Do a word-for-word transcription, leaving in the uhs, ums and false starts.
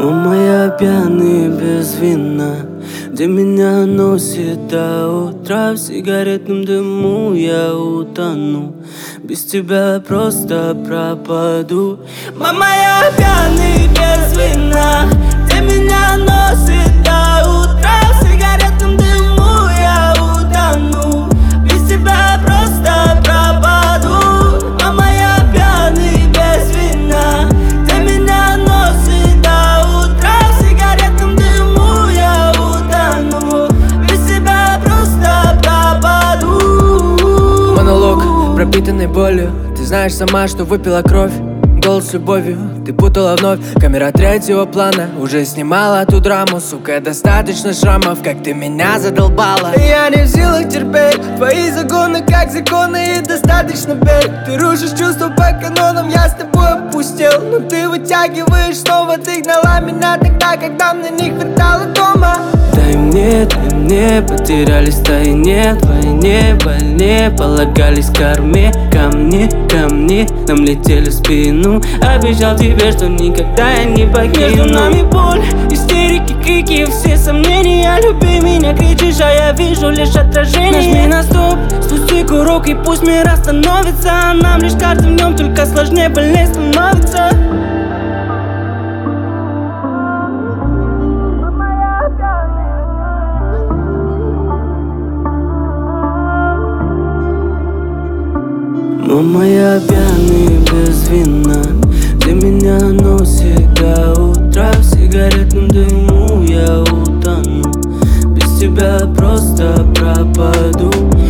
Мама, я пьяный без вина, где меня носит до утра. В сигаретном дыму я утону, без тебя просто пропаду. Мама, я пьяный без вина, где меня носит до утра. В сигаретном дыму я утону, без тебя просто пропаду. Мама, я пьяный без вина, где меня носит до утра. В сигаретном дыму я утону, без тебя просто пропаду. Монолог, пропитанный болью. Ты знаешь сама, что выпила кровь. Голос с любовью, ты путала вновь. Камера третьего плана уже снимала ту драму. Сука, достаточно шрамов, как ты меня задолбала. Я не в силах терпеть твои законы, как законы, и достаточно петь. Ты рушишь чувства по канонам, я с тобой опустел. Но ты вытягиваешь снова, ты гнала меня тогда, когда мне не хватало дома. Дай мне, дай мне, потерялись в тайне, в войне, больне, полагались к корме. Ко мне, ко мне, нам летели в спину. Обещал тебе, что никогда я не покину. Между нами боль, истерики, крики, все сомнения. Люби меня, кричишь, а я вижу лишь отражение. Нажми на стоп, спусти курок, и пусть мир остановится. А нам лишь каждым днем только сложнее, больнее становится. Мама, я пьяный без вина, где меня носит до утра. В сигаретном дыму я утону, без тебя просто пропаду.